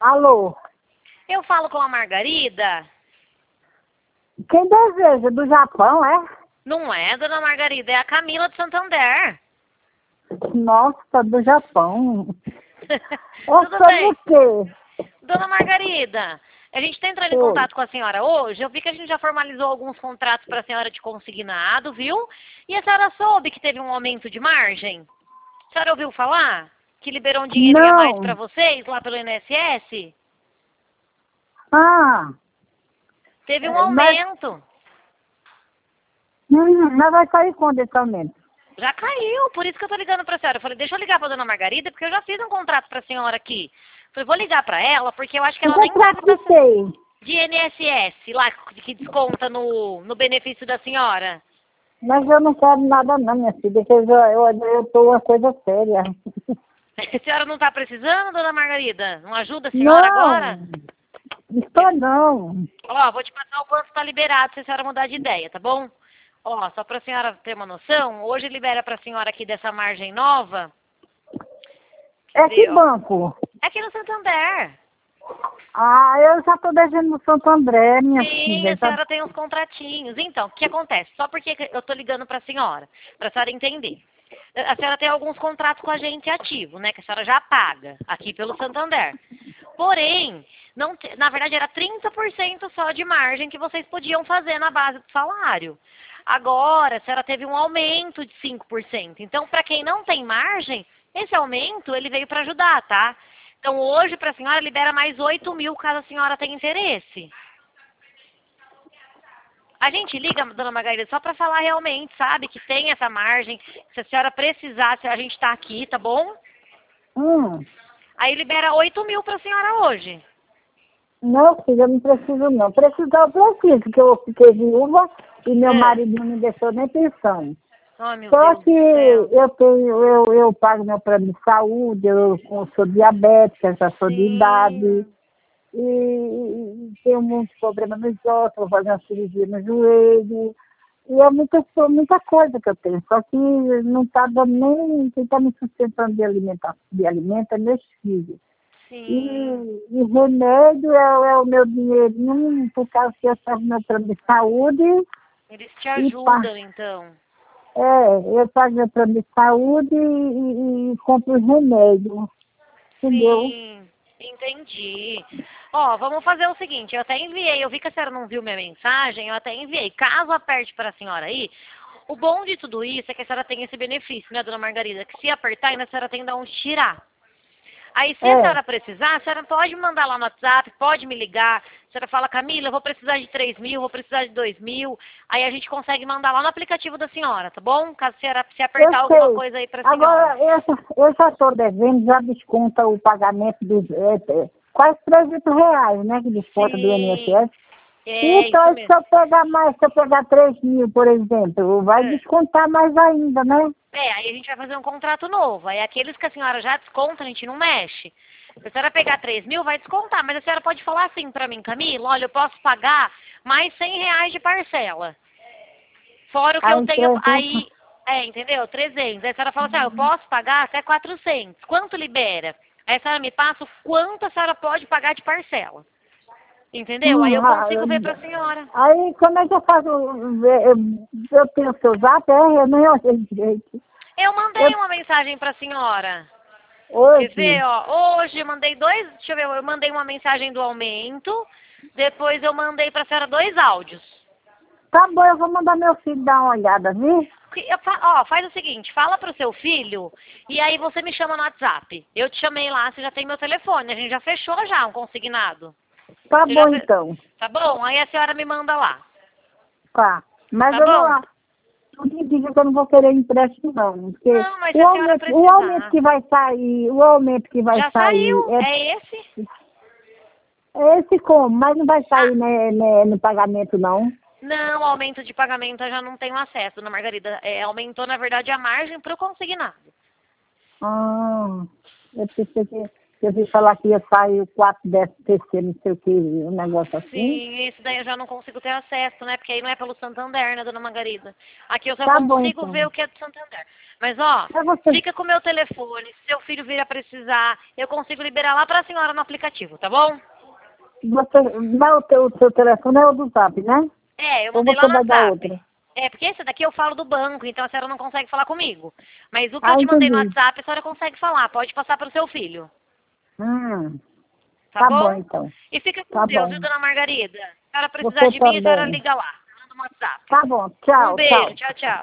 Alô? Eu falo com a Margarida? Quem deseja? Do Japão, é? Não é, dona Margarida, é a Camila de Santander. Nossa, do Japão. Tudo Sobre bem? o quê? Dona Margarida, a gente está entrando em Oi. contato com a senhora hoje. Eu vi que a gente já formalizou alguns contratos para a senhora de consignado, viu? E a senhora soube que teve um aumento de margem? A senhora ouviu falar? Que liberou um dinheirinho a mais para Não. vocês lá pelo INSS? Ah, Teve um mas aumento. mas vai sair quando esse aumento? Já caiu, por isso que eu tô ligando pra senhora. Eu falei, deixa eu ligar pra dona Margarida, porque eu já fiz um contrato pra senhora aqui. Eu falei, vou ligar pra ela, porque eu acho que O ela nem contrato sabe de quê? de INSS, lá que desconta no benefício da senhora. Mas eu não quero nada não, minha filha, que eu tô uma coisa séria. A senhora não tá precisando, dona Margarida? Não ajuda a senhora agora? Não, estou não. Ó, vou te passar o quanto tá liberado se a senhora mudar de ideia, tá bom? Ó, só pra senhora ter uma noção, hoje libera pra senhora aqui dessa margem nova. Quer É que ver, ó? banco? É aqui no Santander. Ah, eu já tô devendo no Santo André, minha Sim, filha. a senhora tem uns contratinhos. Então, o que acontece? Só porque eu tô ligando pra senhora entender. A senhora tem alguns contratos com a gente ativo, né? Que a senhora já paga aqui pelo Santander. Porém, não na verdade era 30% só de margem que vocês podiam fazer na base do salário. Agora, a senhora teve um aumento de 5%. Então, para quem não tem margem, esse aumento ele veio para ajudar, tá? Então, hoje, para a senhora, libera mais 8.000 caso a senhora tenha interesse. A gente liga, dona Margarida, só para falar realmente, sabe? Que tem essa margem. Se a senhora precisar, a gente está aqui, tá bom? Aí libera 8.000 para a senhora hoje. Não, filha, eu não preciso não. Precisar eu preciso, porque eu fiquei viúva e meu marido não me deixou nem pensão. Oh, meu Só Deus que do céu. eu pago meu plano de saúde, eu sou diabética, já sou de idade, Sim. e tenho muitos problemas nos ossos, vou fazer uma cirurgia no joelho, e é muita coisa que eu tenho, só que não está dando nem, quem está me sustentando de alimento é meus filhos. Sim. E remédio é o meu dinheirinho, por causa que eu faço meu plano de saúde, Eles te e ajudam, então. eu pago meu plano de saúde e compro os remédios, entendeu? Sim, entendi. Ó, vamos fazer o seguinte, eu até enviei, eu vi que a senhora não viu minha mensagem, eu até enviei. Caso aperte para a senhora aí, o bom de tudo isso é que a senhora tem esse benefício, né, dona Margarida? Que se apertar, ainda a senhora tem de onde tirar. Aí, se a É, senhora precisar, a senhora pode me mandar lá no WhatsApp, pode me ligar. A senhora fala, Camila, eu vou precisar de 3.000, vou precisar de 2.000. Aí a gente consegue mandar lá no aplicativo da senhora, tá bom? Caso a senhora se eu apertar alguma sei. coisa aí pra senhora. Agora, eu já estou devendo, já desconta o pagamento dos quase R$ 300, né, que desconta do Sim, INSS. é isso Então, se mesmo. eu pegar mais, se eu pegar 3.000, por exemplo, vai É. descontar mais ainda, né? Aí a gente vai fazer um contrato novo. Aí aqueles que a senhora já desconta, a gente não mexe. Se a senhora pegar 3.000, vai descontar. Mas a senhora pode falar assim pra mim, Camila, olha, eu posso pagar mais R$ 100 de parcela. Fora o que eu Aí, tenho, 300. aí, entendeu? 300. Aí a senhora fala assim, eu posso pagar até 400. Quanto libera? Aí a senhora me passa o quanto a senhora pode pagar de parcela. Entendeu? Aí eu Ah, consigo ver pra senhora. aí, como é que eu faço? Eu tenho o seu zap, eu nem olhei direito. Eu Eu, mandei uma mensagem pra senhora. Quer ver, hoje, ó, hoje eu mandei deixa eu ver, eu mandei uma mensagem do aumento, depois eu mandei pra senhora 2 áudios. tá bom, eu vou mandar meu filho dar uma olhada, viu? Ó, faz o seguinte, fala pro seu filho e aí você me chama no WhatsApp. Eu te chamei lá, você já tem meu telefone, a gente já fechou já um consignado. Tá Você já bom, fe... então. Tá bom? Aí a senhora me manda lá. Tá. Mas Tá eu bom? não, não me diga que eu não vou querer empréstimo, não. Porque Não, mas se a senhora o aumento precisar. que vai sair, o aumento que vai Já sair saiu, é esse? é esse como, mas não vai Ah, sair no pagamento, não. não, aumento de pagamento eu já não tenho acesso, dona Margarida. Aumentou, na verdade, a margem pro consignado. Ah, eu pensei que... Eu vi falar que ia sair o 4/13º, não sei o que, um negócio assim. Sim, esse daí eu já não consigo ter acesso, né? Porque aí não é pelo Santander, né, dona Margarida? Aqui eu só Tá bom, consigo então. ver o que é do Santander. Mas, ó, Mas você, fica com o meu telefone. Se seu filho vir a precisar, eu consigo liberar lá pra senhora no aplicativo, tá bom? não, o seu telefone é o do Zap, né? É, eu Ou mandei lá você no vai dar WhatsApp. outra? É, porque esse daqui eu falo do banco, então a senhora não consegue falar comigo. Mas o que eu Ah, te mandei no entendi. WhatsApp, a senhora consegue falar. Pode passar pro seu filho. Hum, Tá tá bom, bom? então. E fica com Tá Deus, viu, bom. dona Margarida? Se a senhora precisar Você de mim, a senhora também. liga lá. Manda um WhatsApp. Tá bom, Um tchau, beijo. tchau. Tchau, tchau.